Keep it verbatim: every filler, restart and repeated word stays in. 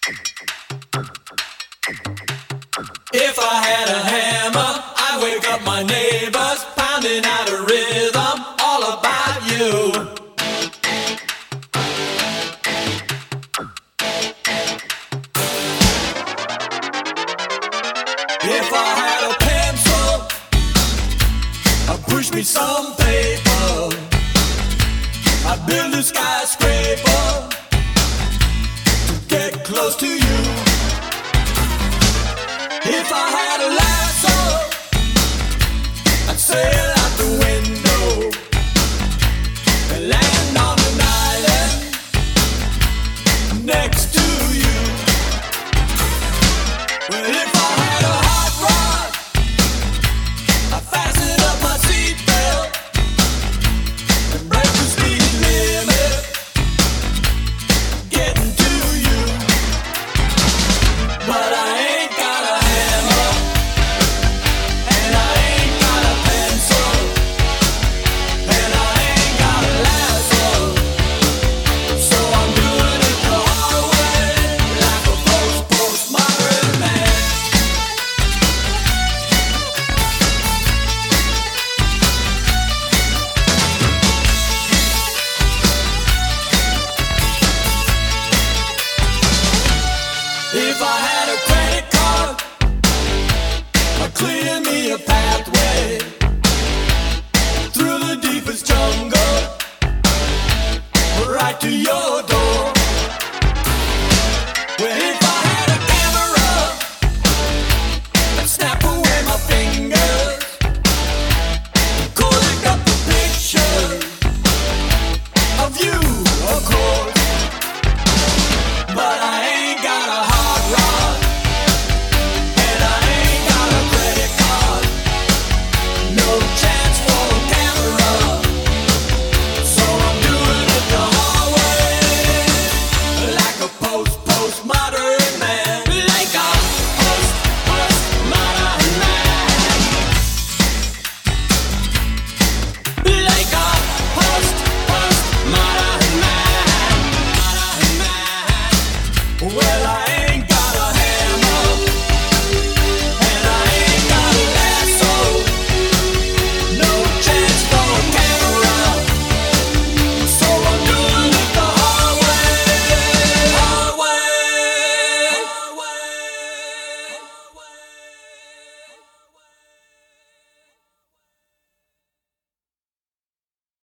If I had a hammer, I'd wake up my neighbors, pounding out a rhythm all about you. If I had a pencil, I'd push me some paper, I'd build a skyscraper to get close to you. If I had a lasso, I'd sail